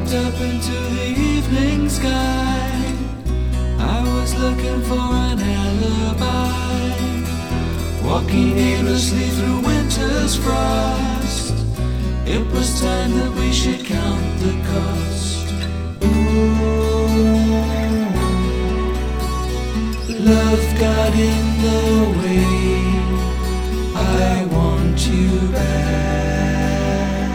looked up into the evening sky. I was looking for an alibi, walking aimlessly through winter's frost. It was time that we should count the cost. Ooh, love got in the way. I want you back.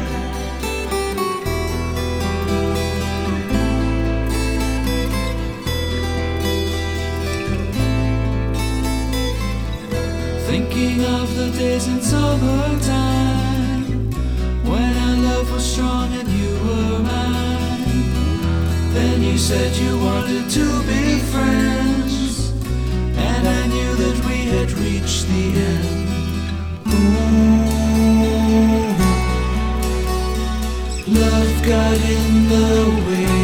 Thinking of the days in summertime, when our love was strong and you were mine. Then you said you wanted to be friends, and I knew that we had reached the end. Ooh, love got in the way.